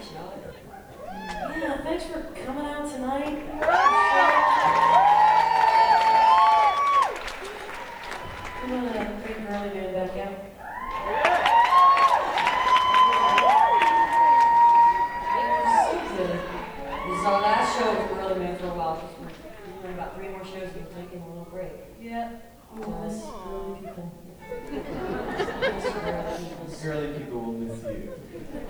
shall we? Yeah, thanks for coming out tonight. I'm gonna bring Girly Band back out. This is our last show with Girly Band for a while. We're doing about 3 more shows and taking a little break. Yeah, we'll miss girly people. Miss girly people. Girly people will miss you.